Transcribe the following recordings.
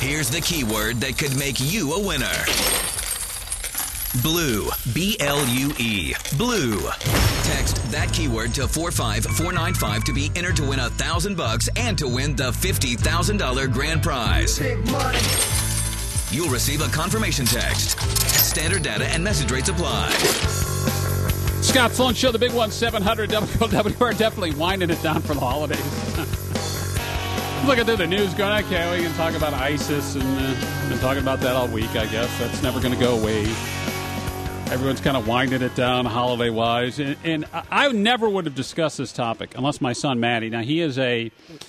Here's the keyword that could make you a winner. Blue. B-L-U-E. Blue. Text that keyword to 45495 to be entered to win $1,000 and to win the $50,000 grand prize. Big money. You'll receive a confirmation text. Standard data and message rates apply. Scott Sloan Show, the big one, 700 WLW. We're definitely winding it down for the holidays. Looking through the news going, okay, we can talk about ISIS, and been talking about that all week, I guess. That's never going to go away. Everyone's kind of winding it down holiday-wise. And I never would have discussed this topic unless my son, Matty. Now, he's a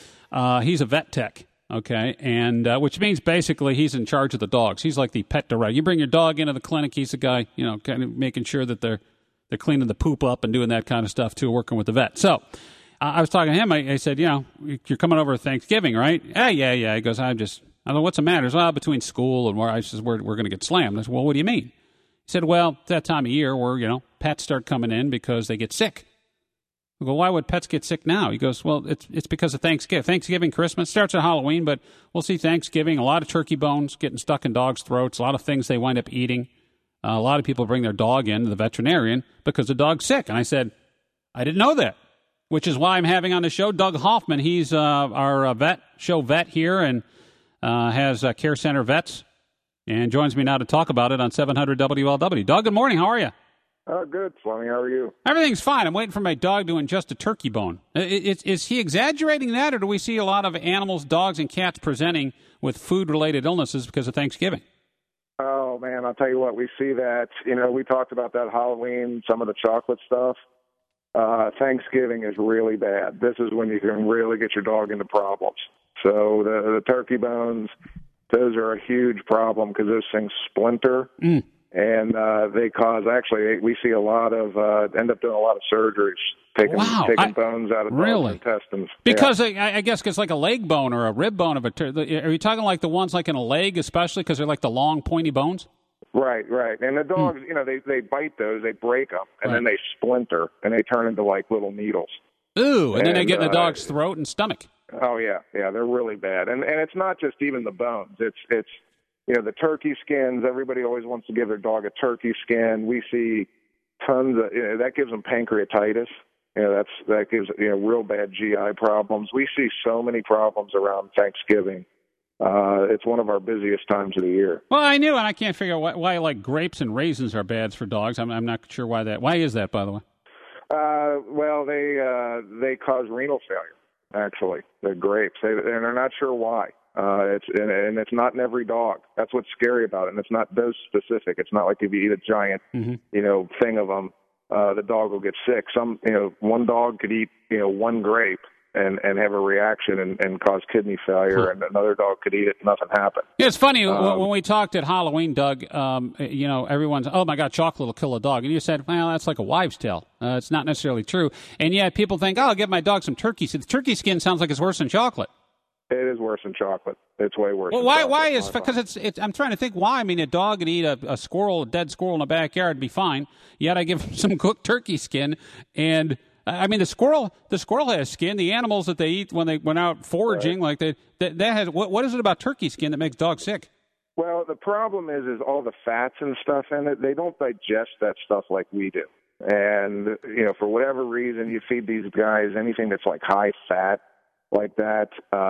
vet tech, okay, and which means basically he's in charge of the dogs. He's like the pet director. You bring your dog into the clinic, he's the guy, kind of making sure that they're cleaning the poop up and doing that kind of stuff, too, working with the vet. So I was talking to him. I said, you're coming over Thanksgiving, right? Yeah. He goes, I don't know what's the matter. Well, between school and where I said, we're going to get slammed. I said, well, what do you mean? He said, well, it's that time of year where, pets start coming in because they get sick. I go, why would pets get sick now? He goes, well, it's because of Thanksgiving. Thanksgiving, Christmas, starts at Halloween, but we'll see Thanksgiving, a lot of turkey bones getting stuck in dogs' throats, a lot of things they wind up eating. A lot of people bring their dog in to the veterinarian because the dog's sick. And I said, I didn't know that, which is why I'm having on the show Doug Hoffman. He's our vet here and has Care Center Vets. And joins me now to talk about it on 700 WLW. Doug, good morning. How are you? Good, Fleming. How are you? Everything's fine. I'm waiting for my dog to ingest a turkey bone. Is he exaggerating that, or do we see a lot of animals, dogs, and cats presenting with food-related illnesses because of Thanksgiving? Oh, man, I'll tell you what. We see that. We talked about that Halloween, some of the chocolate stuff. Thanksgiving is really bad. This is when you can really get your dog into problems. So the turkey bones, those are a huge problem because those things splinter, and they cause, actually, we see a lot of, end up doing a lot of surgeries, taking bones out of dogs' intestines. Because I guess it's like a leg bone or a rib bone of a turkey. Are you talking like the ones like in a leg, especially because they're like the long, pointy bones? Right. And the dogs, they bite those, they break them, and then they splinter, and they turn into like little needles. Ooh, and then they get in the dog's throat and stomach. Oh, yeah, they're really bad. And it's not just even the bones. It's the turkey skins. Everybody always wants to give their dog a turkey skin. We see tons of, that gives them pancreatitis. That gives, real bad GI problems. We see so many problems around Thanksgiving. It's one of our busiest times of the year. Well, I knew, and I can't figure out why like grapes and raisins are bad for dogs. I'm not sure why that. Why is that, by the way? Well, they cause renal failure. Actually, the grapes, and they're not sure why. It's not in every dog. That's what's scary about it. And it's not dose specific. It's not like if you eat a giant, thing of them, the dog will get sick. One dog could eat, one grape and have a reaction and cause kidney failure, and another dog could eat it and nothing happen. Yeah, it's funny when we talked at Halloween, Doug. Everyone's, oh my God, chocolate will kill a dog, and you said, well, that's like a wives' tale. It's not necessarily true, and yet people think, I'll give my dog some turkey. So the turkey skin sounds like it's worse than chocolate. It is worse than chocolate. It's way worse. Well, why is because it's? I'm trying to think why. I mean, a dog could eat a dead squirrel in the backyard, and be fine. Yet I give him some cooked turkey skin and. I mean, the squirrel has skin. The animals that they eat when they went out foraging, like that has. What is it about turkey skin that makes dogs sick? Well, the problem is all the fats and stuff in it. They don't digest that stuff like we do. And for whatever reason, you feed these guys anything that's like high fat, like that.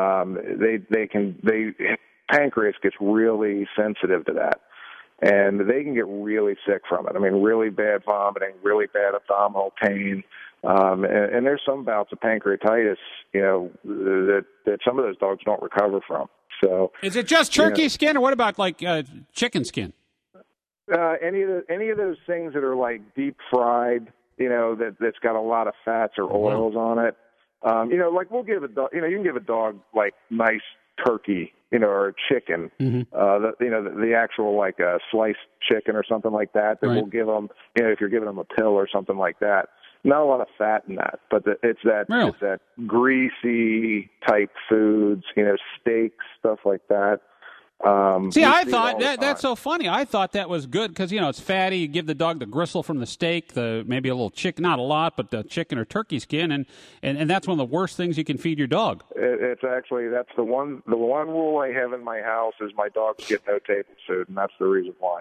Pancreas gets really sensitive to that. And they can get really sick from it. I mean, really bad vomiting, really bad abdominal pain. And there's some bouts of pancreatitis, that some of those dogs don't recover from. So, is it just turkey skin, or what about like chicken skin? Any of those things that are like deep fried, that's got a lot of fats or oils on it. Like we'll give a dog, you can give a dog like nice turkey, or chicken, the actual like sliced chicken or something like that. That we'll give them, if you're giving them a pill or something like that. Not a lot of fat in that, but it's that greasy type foods, steaks, stuff like that. See, I thought that's so funny. I thought that was good because, it's fatty. You give the dog the gristle from the steak, maybe a little chicken, not a lot, but the chicken or turkey skin, and that's one of the worst things you can feed your dog. It's actually, that's the one rule I have in my house is my dogs get no table food, and that's the reason why.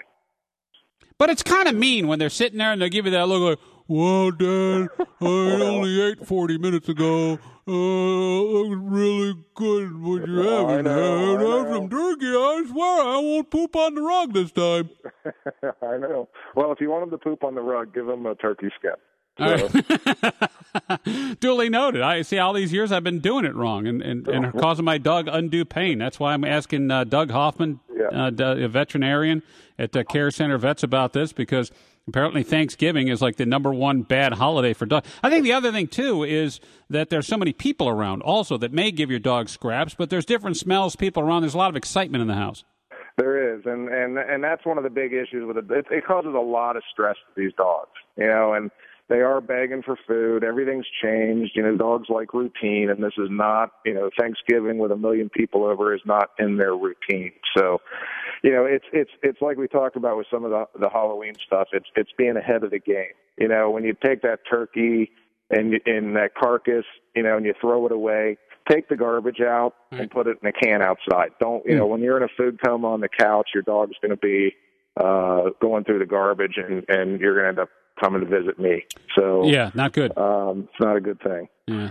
But it's kind of mean when they're sitting there and they give you that look like, well, Dad, I only ate 40 minutes ago. It was really good what you're having. Have some turkey. I swear I won't poop on the rug this time. I know. Well, if you want them to poop on the rug, give them a turkey skin. So. Right. Duly noted. I see all these years I've been doing it wrong and causing my dog undue pain. That's why I'm asking Doug Hoffman, a veterinarian at Care Center Vets, about this, because apparently Thanksgiving is like the number one bad holiday for dogs. I think the other thing, too, is that there's so many people around also that may give your dog scraps, but there's different smells, people around. There's a lot of excitement in the house. There is, and that's one of the big issues with it. It causes a lot of stress to these dogs, and they are begging for food. Everything's changed. Dogs like routine, and this is not, Thanksgiving with 1 million people over is not in their routine. So, it's like we talked about with some of the Halloween stuff. It's being ahead of the game. When you take that turkey and that carcass, and you throw it away, take the garbage out and put it in a can outside. Don't, when you're in a food coma on the couch, your dog's going to be going through the garbage, and you're going to end up coming to visit me. So yeah, not good. It's not a good thing. Yeah.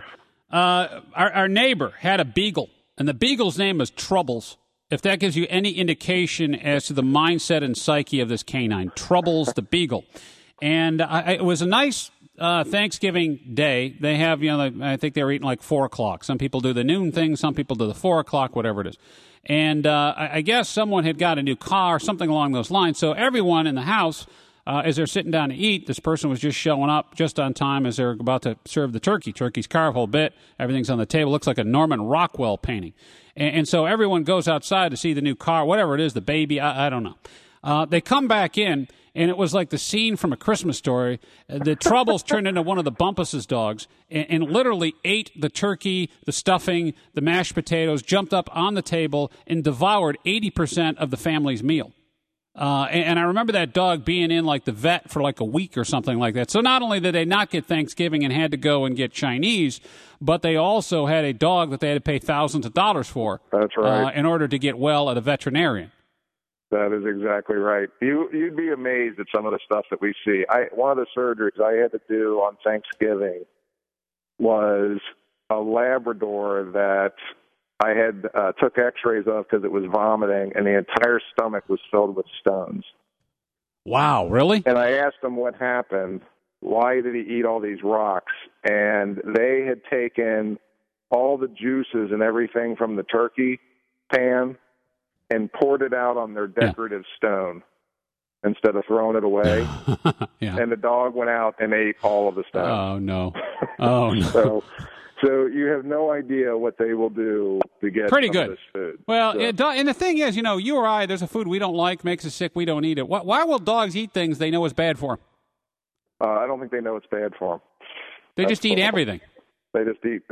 Our neighbor had a beagle, and the beagle's name is Troubles. If that gives you any indication as to the mindset and psyche of this canine, Troubles the beagle. And it was a nice Thanksgiving day. They have, I think they were eating like 4 o'clock. Some people do the noon thing. Some people do the 4 o'clock, whatever it is. And I guess someone had got a new car, something along those lines. So everyone in the house, as they're sitting down to eat, this person was just showing up just on time as they're about to serve the turkey. Turkey's carved, whole bit. Everything's on the table. Looks like a Norman Rockwell painting. And so everyone goes outside to see the new car, whatever it is, the baby, I don't know. They come back in, and it was like the scene from A Christmas Story. The Troubles turned into one of the Bumpus's dogs and literally ate the turkey, the stuffing, the mashed potatoes, jumped up on the table, and devoured 80% of the family's meal. And I remember that dog being in like the vet for like a week or something like that. So not only did they not get Thanksgiving and had to go and get Chinese, but they also had a dog that they had to pay thousands of dollars for. That's right. In order to get well at a veterinarian. That is exactly right. You'd be amazed at some of the stuff that we see. One of the surgeries I had to do on Thanksgiving was a Labrador that I had took X-rays of because it was vomiting, and the entire stomach was filled with stones. Wow, really? And I asked him what happened. Why did he eat all these rocks? And they had taken all the juices and everything from the turkey pan and poured it out on their decorative stone instead of throwing it away. Yeah. And the dog went out and ate all of the stones. Oh, no. Oh, no. So you have no idea what they will do to get pretty some good. of this food. Well, and the thing is, you or I, there's a food we don't like, makes us sick, we don't eat it. Why will dogs eat things they know is bad for them? I don't think they know it's bad for them. They just eat everything. They just eat.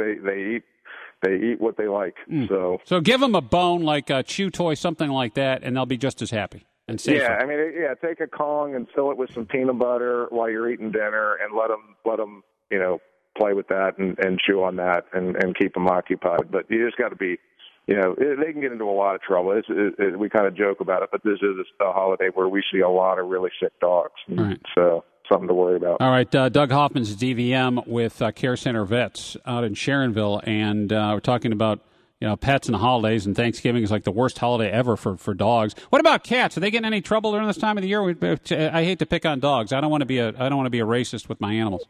They eat what they like. So give them a bone like a chew toy, something like that, and they'll be just as happy and safer. Yeah, take a Kong and fill it with some peanut butter while you're eating dinner, and let them play with that and chew on that and keep them occupied. But you just got to be, they can get into a lot of trouble. We kind of joke about it, but this is a holiday where we see a lot of really sick dogs. Right. So something to worry about. All right, Doug Hoffman's DVM with Care Center Vets out in Sharonville, and we're talking about pets and the holidays, and Thanksgiving is like the worst holiday ever for dogs. What about cats? Are they getting any trouble during this time of the year? I hate to pick on dogs. I don't want to be a racist with my animals.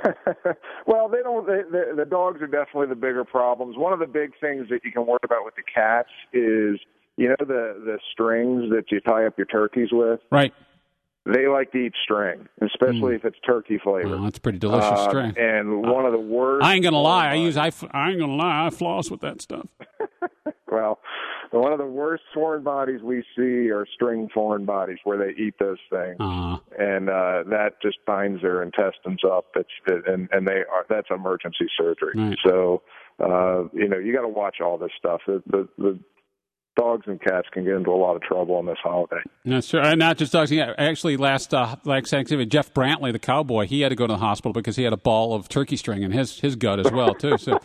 Well, they don't. The dogs are definitely the bigger problems. One of the big things that you can worry about with the cats is the strings that you tie up your turkeys with. Right. They like to eat string, especially if it's turkey flavored. Well, that's pretty delicious string. And one of the worst. I ain't gonna lie. I floss with that stuff. Well, one of the worst foreign bodies we see are string foreign bodies, where they eat those things, and that just binds their intestines up. That's emergency surgery. Right. So you got to watch all this stuff. The dogs and cats can get into a lot of trouble on this holiday. That's true. And not just dogs. Yeah, actually, last Thanksgiving, Jeff Brantley, the cowboy, he had to go to the hospital because he had a ball of turkey string in his gut as well, too. So,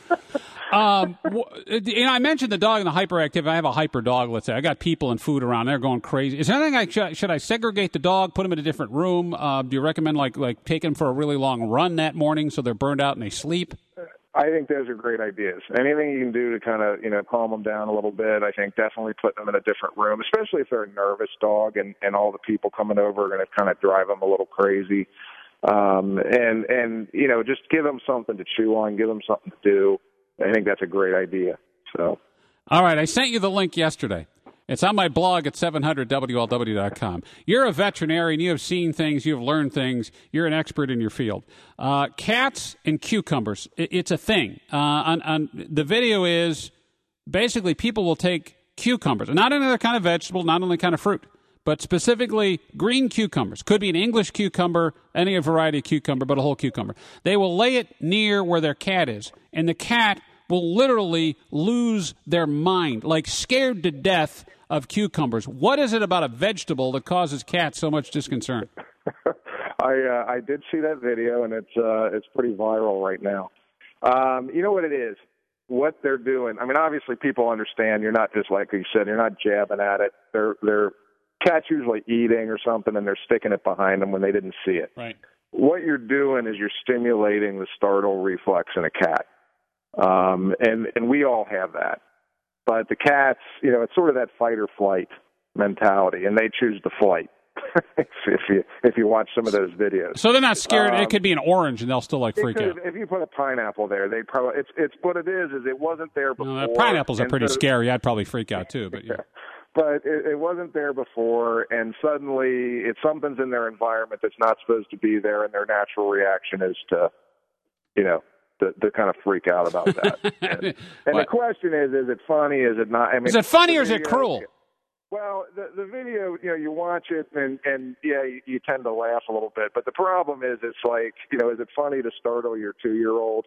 I mentioned the dog and the hyperactive. I have a hyper dog, let's say. I got people and food around. They're going crazy. Is there anything should I segregate the dog, put them in a different room? Do you recommend like taking them for a really long run that morning so they're burned out and they sleep? I think those are great ideas. Anything you can do to kind of, calm them down a little bit, I think definitely putting them in a different room, especially if they're a nervous dog and all the people coming over are going to kind of drive them a little crazy. Just give them something to chew on, give them something to do. I think that's a great idea. So, all right, I sent you the link yesterday. It's on my blog at 700WLW.com. You're a veterinarian. You have seen things. You have learned things. You're an expert in your field. Cats and cucumbers. It's a thing. On the video is basically people will take cucumbers, not any other kind of vegetable, not only kind of fruit, but specifically green cucumbers. Could be an English cucumber, any variety of cucumber, but a whole cucumber. They will lay it near where their cat is, and the cat will literally lose their mind, like scared to death of cucumbers. What is it about a vegetable that causes cats so much disconcern? I did see that video, and it's pretty viral right now. You know what it is? What they're doing. I mean, obviously, people understand. You're not just like you said. You're not jabbing at it. They're cats usually eating or something, and they're sticking it behind them when they didn't see it. Right. What you're doing is you're stimulating the startle reflex in a cat, and we all have that. But the cats, it's sort of that fight or flight mentality, and they choose the flight. if you watch some of those videos, so they're not scared. It could be an orange, and they'll still freak out. If you put a pineapple there, they probably it's what it is it wasn't there before. No, pineapples are pretty scary. I'd probably freak out too, but yeah. But it wasn't there before, and suddenly something's in their environment that's not supposed to be there, and their natural reaction is to, to kind of freak out about that. And the question is it funny? Is it not? I mean, is it funny or is it cruel? Well, the video, you watch it and you tend to laugh a little bit. But the problem is it's like, is it funny to startle your 2-year-old?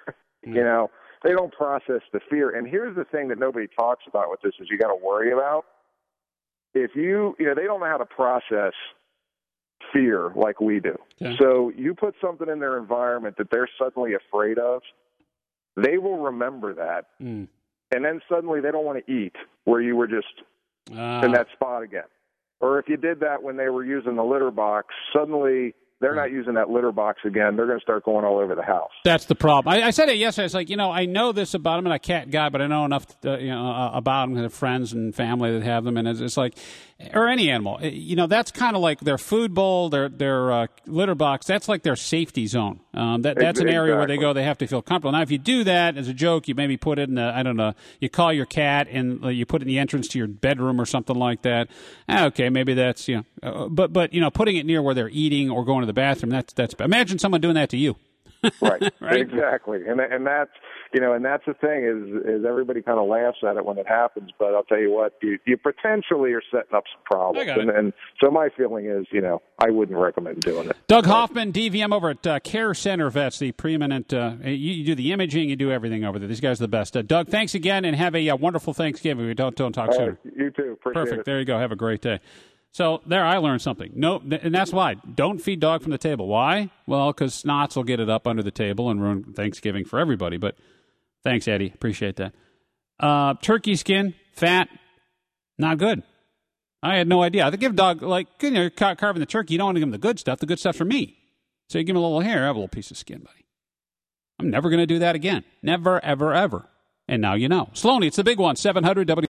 They don't process the fear. And here's the thing that nobody talks about with this is you got to worry about. If they don't know how to process fear like we do. Okay. So you put something in their environment that they're suddenly afraid of, they will remember that. And then suddenly they don't want to eat where you were just in that spot again. Or if you did that when they were using the litter box, suddenly they're not using that litter box again. They're going to start going all over the house. That's the problem. I said it yesterday. It's like, I know this about them. I'm a cat guy, but I know enough about them, their friends and family that have them. And it's like, or any animal, that's kind of like their food bowl, their litter box. That's like their safety zone. That's an area where they go, they have to feel comfortable. Now, if you do that as a joke, you maybe put it in you call your cat and you put it in the entrance to your bedroom or something like that. Okay, maybe that's, but putting it near where they're eating or going to the bathroom, that's imagine someone doing that to you. Right. Right. Exactly. And that's, and that's the thing is everybody kind of laughs at it when it happens, but I'll tell you what, you potentially are setting up some problems. And so my feeling is, I wouldn't recommend doing it. Doug Hoffman, DVM over at Care Center Vets, the preeminent, you do the imaging, you do everything over there. These guys are the best. Doug, thanks again and have a wonderful Thanksgiving. We don't talk sooner. You too. Appreciate Perfect. it. There you go. Have a great day. So there, I learned something. No, and that's why. Don't feed dog from the table. Why? Well, because snots will get it up under the table and ruin Thanksgiving for everybody. But thanks, Eddie. Appreciate that. Turkey skin, fat, not good. I had no idea. I give a dog, carving the turkey, you don't want to give him the good stuff. The good stuff's for me. So you give him a little hair, have a little piece of skin, buddy. I'm never going to do that again. Never, ever, ever. And now you know. Sloaney, it's the big one, 700 W.